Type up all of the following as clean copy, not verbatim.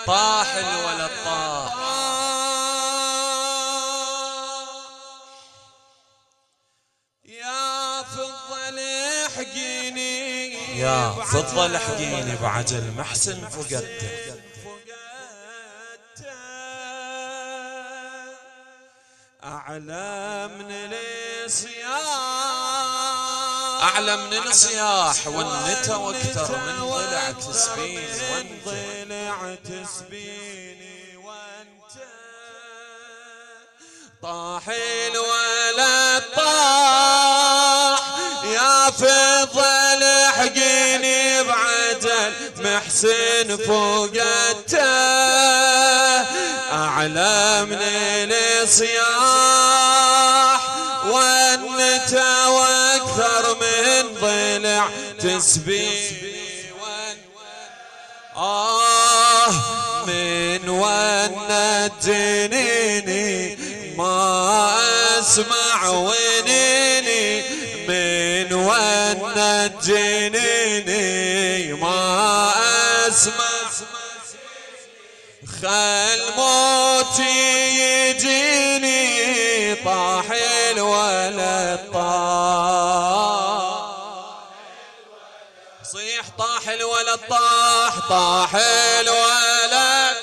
طاح الولد طاح. يا فضة لحقيني يا فضة لحقيني بعجل محسن فقدته. أعلى من الصياح، أعلى من الصياح والنتا واكثر من ضلع تسبين وانت. ضلع تسبيني وانت. طاح الولد طاح يا فضة لحقيني بعجل محسن فقدته. أعلى من الصياح والنتا واكثر من ضلع تسبيني من ونت جنيني ما اسمع ونيني. من ونت جنيني ما اسمع. خل موتي يجيني طاح الولد طاح. صيح طاح الولد طاح. طاح الولد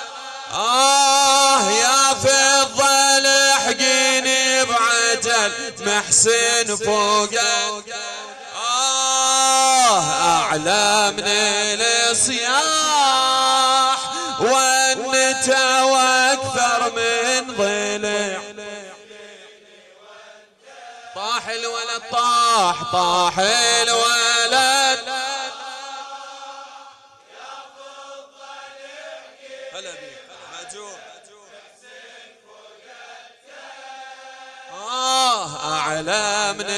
يا فضة لحقيني بعجل محسن فوقك. أعلى من الصياح والنتا واكثر من ضلع. طاح الولد طاح. طاح الولد هلا بيك ماجور. أعلى من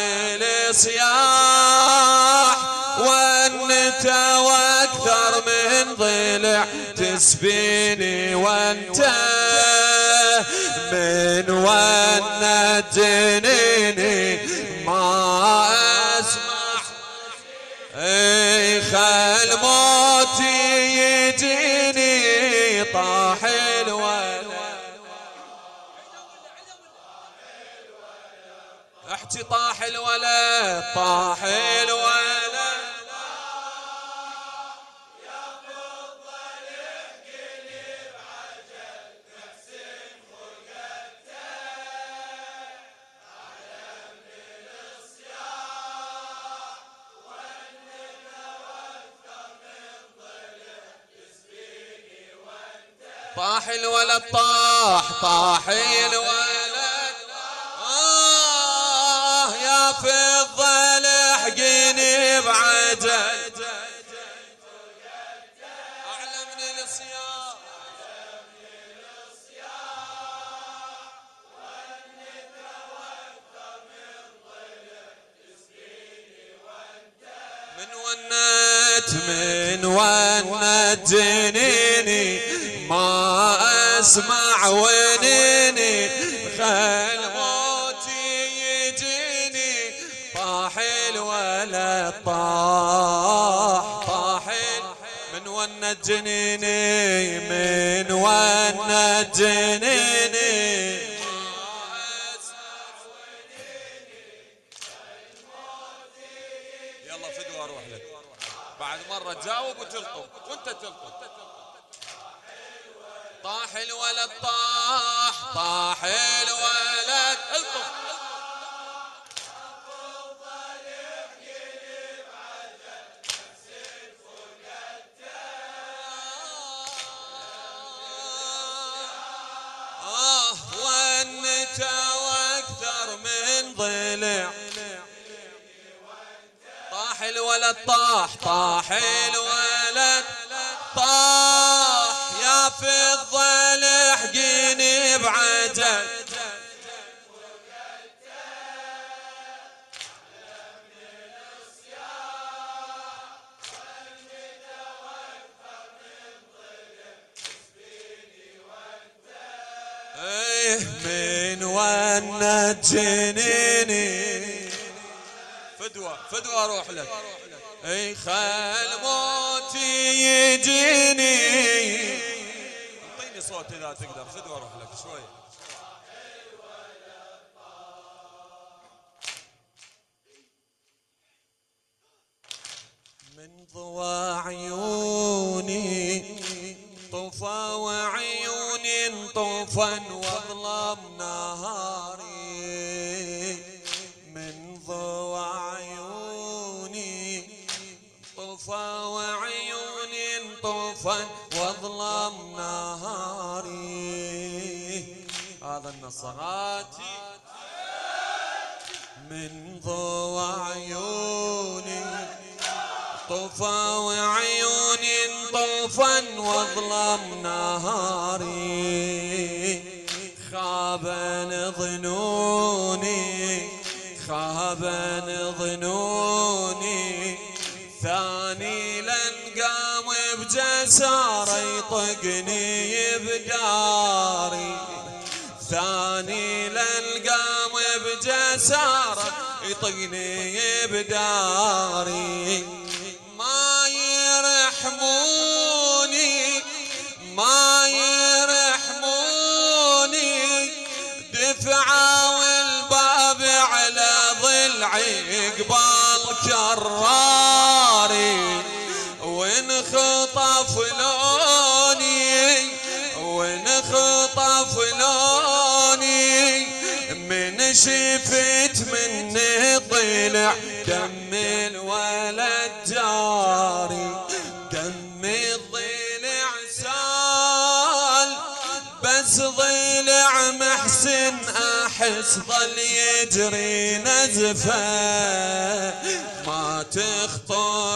الصياح والنتا واكثر من ضلع تسبيني وانت. من ونت جنيني ما اسمع. خل موتي يجيني طاح الولد. احكي طاح الولد. طاح الولد طاح الولد طاح. طاح الولد يا فضة لحقيني بعجل. أعلى من الصياح من ونت جنيني ما اسمع ونيني. خل موتي يجيني طاح الولد طاح. طاح من ونت جنيني. من ونت جنيني يلا فدوى اروح لك بعد مرة تجاوب وتلطم وانت تلطم. طاح الولد طاح. طاح الولد الطم. والنتا واكثر من ضلع. طاح الولد طاح. طاح الولد طاح يا فضة لحقيني بعجل. من ونت جنيني فدوى اروح لك. خل موتي يجيني صوت اذا تقدر، خذ واروح لك شوي. من ضوى عيوني طفى وعيون طوفا وظلم نهاري، من ضوى عيوني طفى وعيون طوفا وظلم نهاري. هذا النصراتي من ضوى عيوني طفى وعيون طوفا وظلم نهاري، خابن ظنوني خابن ظنوني، ثاني لن قام بجسارة يطقني بداري، ثاني لن قام بجسارة يطقني بداري، ما يرحموني ما يرحموني، دفعة والباب على ضلعي قبال كراري، وانخطف لوني وانخطف لوني، من شفت مني طلع دم الولد جاري، دم الضلع سال بس ضلع محسن احس ظل يجري نزفه، ما تخطر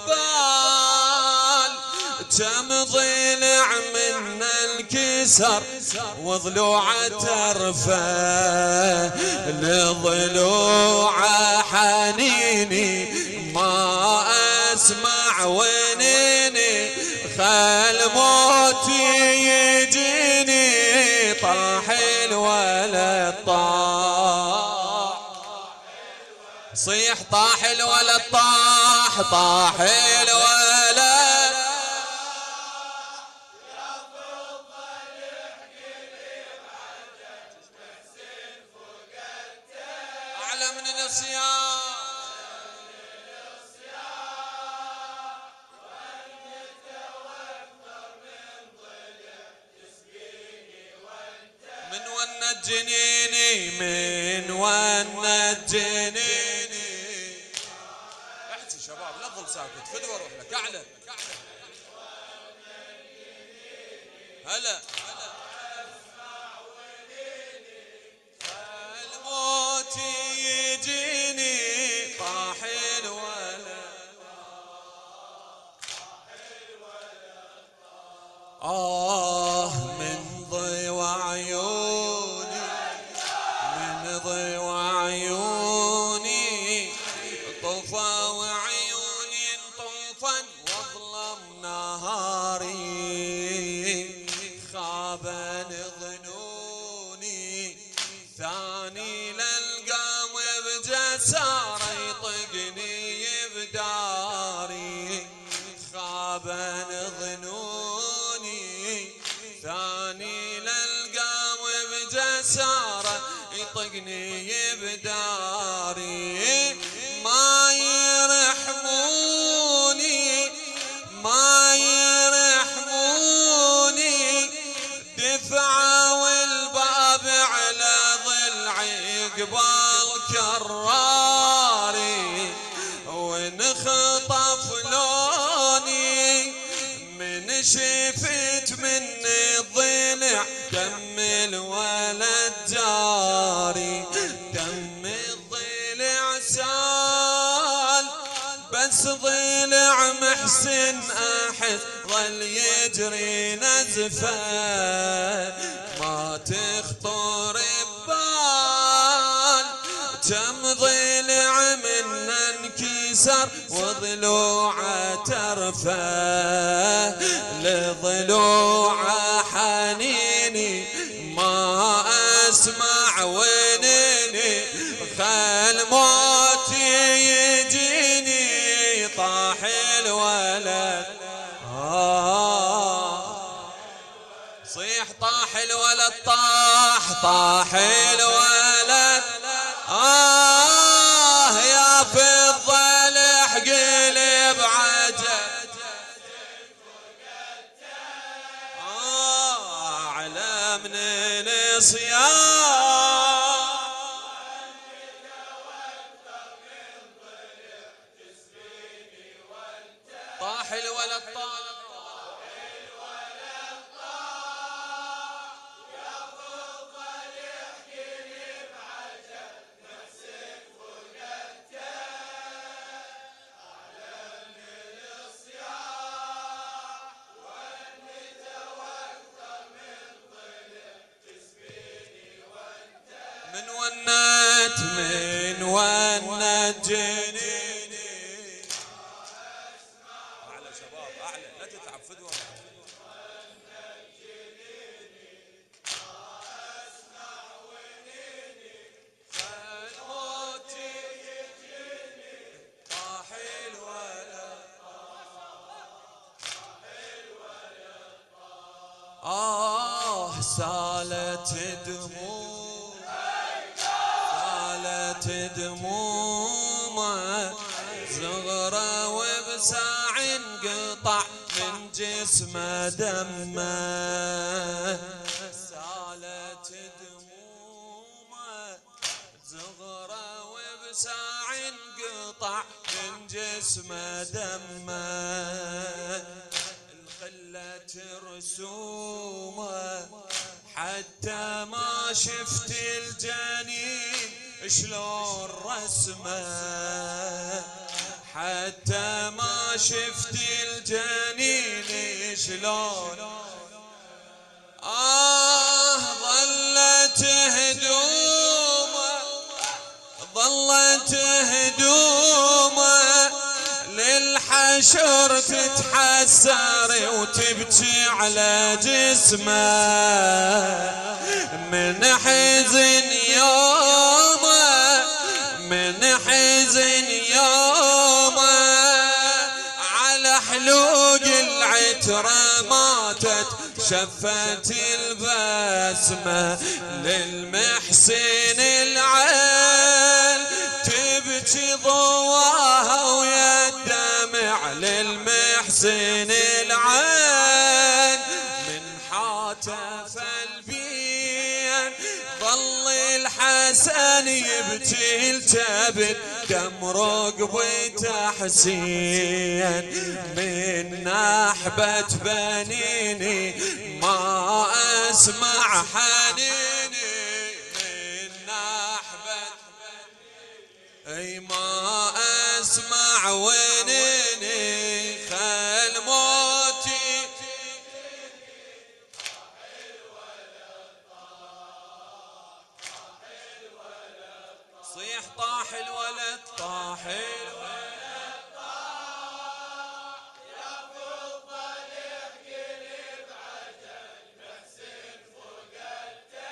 ببال كم ضلع من الكسر وضلوعه ترفع، لضلوعه حنيني ما اسمع ونيني، خل موتي يجيني، طاح الولد طاح، صيح طاح الولد طاح، طاح الولد أعلى من النسيان، من ون الجنيني من ون الجنيني. احكي شباب لا تظل ساكت، خذ واروح لك اعلى. هلا الموت يجيني، طاح الولد من ضوى عيوني من ضوى عيوني طفى وعيون طوفا وظلم نهاري، خابن ظنوني ثاني للقام بجسارة يطقني بداري، خابن ظنوني ثاني للقام بجسارة يطقني بداري، ما يرحموني ما يرحموني، دفعة والباب على ضلعي قبال كراري، وانخطف لوني من شفت مني الضلع دم الولد جاري، دم الضلع سال بس ضلع محسن احس ظل يجري نزفه، ما تخطر ببال كم ضلع من انكسر وضلوعه ترفع، لضلوعه حنيني ما اسمع ونيني، خل موتي يجيني، طاح الولد صيح طاح الولد طاح الولد يا فضة الحقيل بعجل على من الصيام طاح الولد من ونت جنيني أعلى شباب أعلى لا تتعب فدوة فالموت يجيني طاح الولد سالت دمومه زغرة وبساع انقطع من جسمه دمه سالت دمومه زغرة وبساع انقطع من جسمه دمه الخلة رسومه حتى ما شفت الجنين شلون رسمه حتى ما شفت الجنين شلون ظلت هدومه للحشر تتحسر وتبكي على جسمه من حزن يومه على حلوق العترة ماتت شفت البسمة للمحسن العين تبكي ضواها ويا الدمع للمحسن العين من حاتف البين ظل الحسن يبكي الجبل دم رقبته حسين من نحبة بنيني ما أسمع حنيني من نحبة بنيني ما أسمع ونيني خل موتي صيح طاح الولد طاح الولد يا فضة الحقيل بعجل محسن فقدته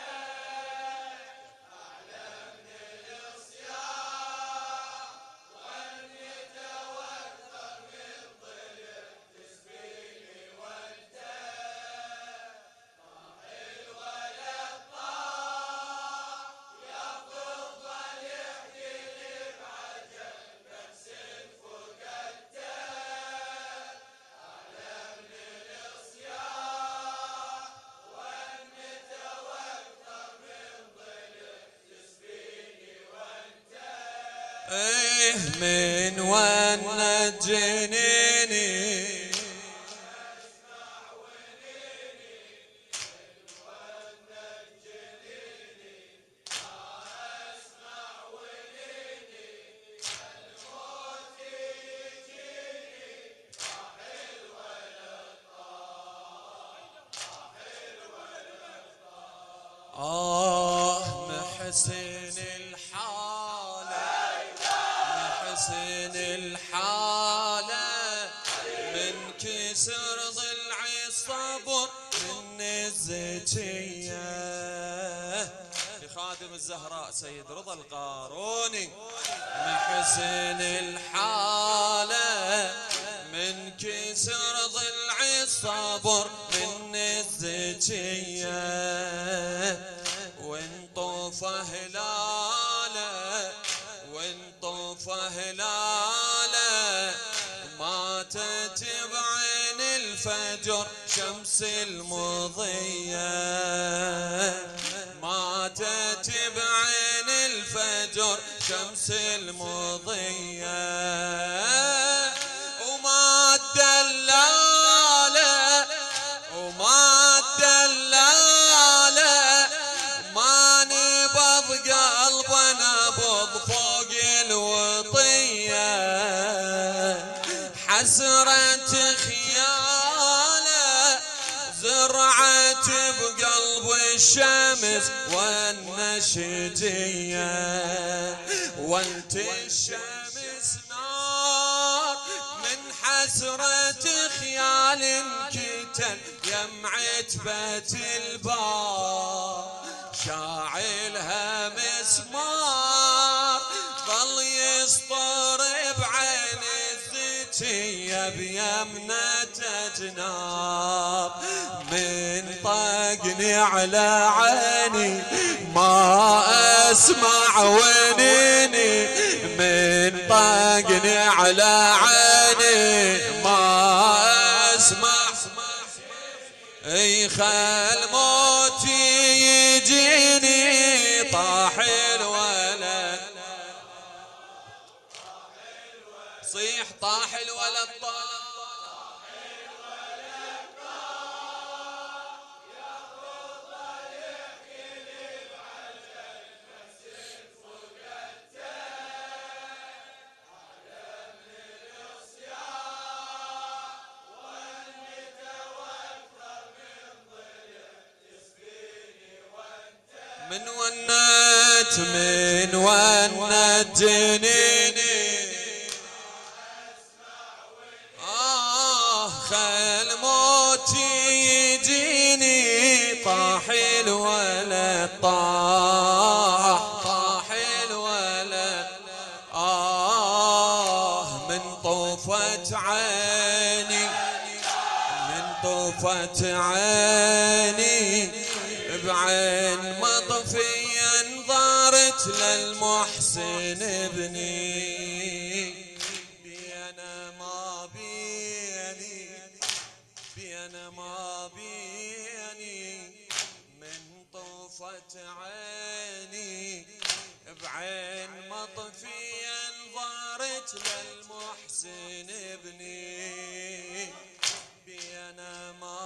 أعلى من الصياح والندى وأكثر من ضلع تسبيني وانت طاح الولد طاح يا فضة من ونت جنيني محسن الحالة من كسر ضلعي الصبر من الزكية لخادم الزهراء سيد رضا القاروني محسن الحالة من كسر ضلعي الصبر من الزكية وانطوف هلاله وانطوف هلاله ماتت بعين الفجر شمس المضية ماتت بعين الفجر شمس المضية وما الدلالة وما الدلالة ما نبض قلبنا نبض فوق الوطية حسرة خياله زرعت بقلب الشمس والنشجية وانت الشمس نار من حسرة خيال انكتل يم عتبة البار شاعلها مسمار ظل يسطر بعين الزكية بيمنة جناب من طقني على عيني ما اسمع ونيني من طقني على عيني ما اسمع اي خل موتي يجيني طاح الولد صيح طاح الولد من ونت جنيني خل موتي يجيني طاح الولد طاح الولد من طوفت عيني من طوفت عيني بعين مطفيا ضارت للمحسن ابني بينا ما بيني من طوفت عيني بعين مطفيا ضارت للمحسن ابني بينا ما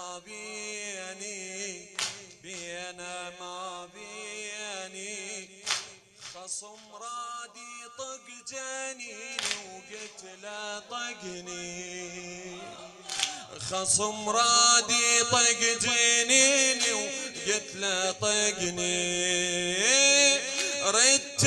بيني خصم رادي طق جنيني وقلت لا طقني خصم رادي طق جنيني وقلت لا طقني ردت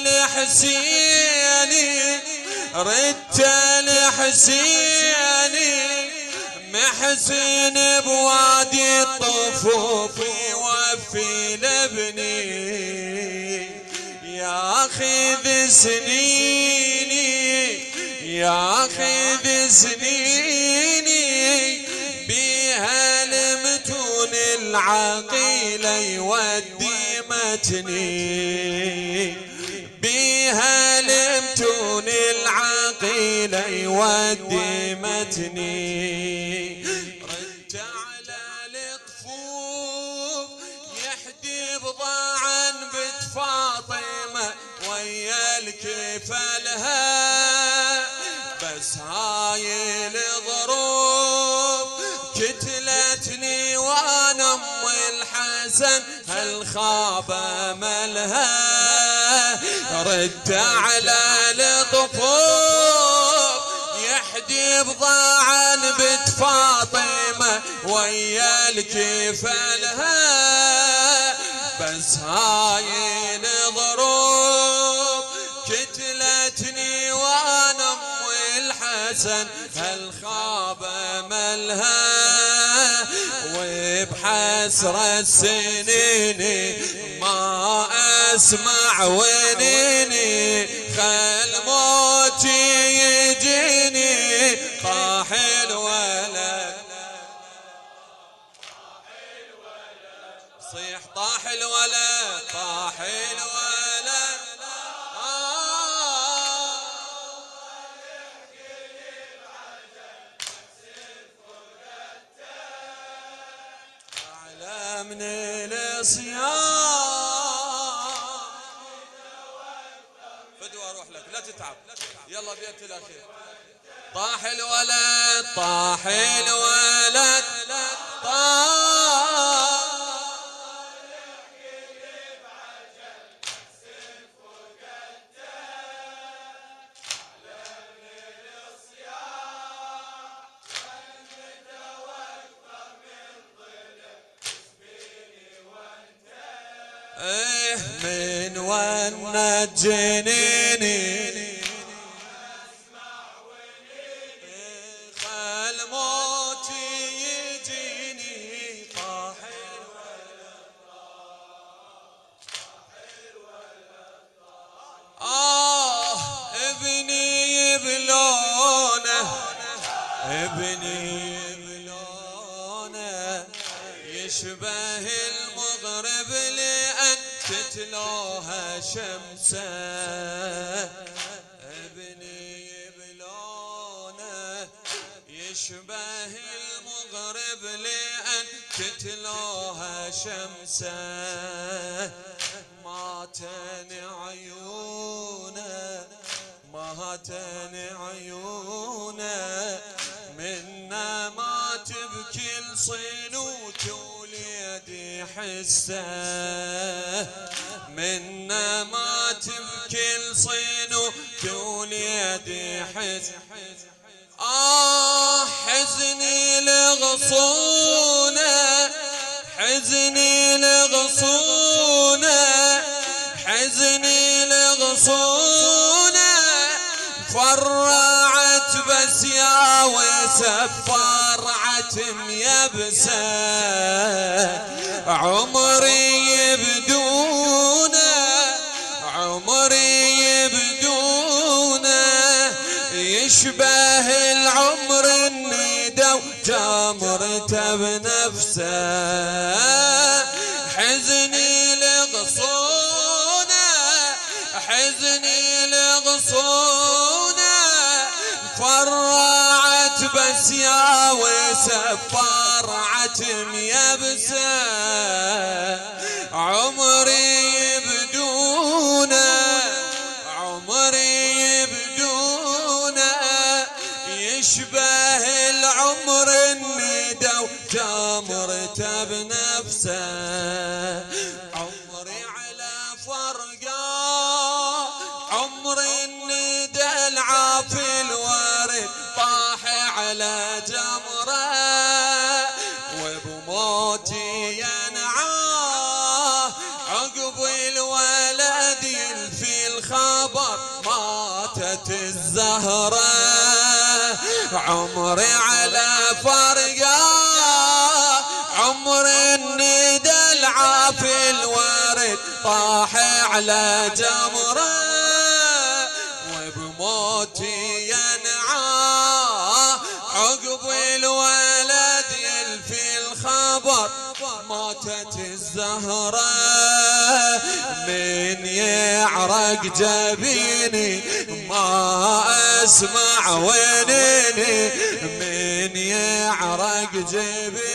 لحسيني محسن بوادي الطفوف يوفي لابني ياخذ سنيني بيها المتون العقيلة يودي متني بيها المتون العقيلة يودي متني رد على الطفوف يحدي بضاعا بنت فاطمة ويا الكفلها بس هاي الظروف كتلتني وانا ام الحسن هالخابة ملها رد على الطفوف يحدي بضاعا بنت فاطمة ويا الكفلها بس هاي الظروف كتلتني وانا ام الحسن هالخابة ملها وبحسرة السنين ما اسمع ونيني خل موتي يجيني طاح الولد صيح طاح الولد طاح الولد أعلى من الصيام فدوى أروح لك لا تتعب يلا بيت الأخير طاح الولد طاح الولد طاح ايه من ونت جنيني خل موتي يجيني طاح ابني بلونه ابني بلونه يشبه المغرب لأن تتلوها شمسه ابني بلونه يشبه المغرب لأن تتلوها شمسه ماتن عيونه ماتن عيونه منا ما تبكي الصينوت وليدي حسه منا ما تبكي الصينوت وليدي حسه حزني لغصونه حزني لغصونه حزني لغصونه فرعت بس يا ويسب فرعت ميبسه عمري بدونه عمري بدونه يشبه العمر الندى وجامرته بنفسه حزني لغصونه حزني لغصونه فرعت بس يا ويسب فرعت ميبسه عمري بدونه عمري بدونه يشبه العمر الندى وجامرته بنفسه عمري على فرقه عمري الندى العافي الورد طاح على جمره وبموتي ينعاه عقب الولد يلفي الخبر ماتت الزهره عمري على فرقه عمر الندى العافي الورد طاح على جمره وبموتي ينعاه عقب الولد يلفي الخبر ماتت الزهره من يعرق جبيني ما اسمع ونيني من يعرق جبيني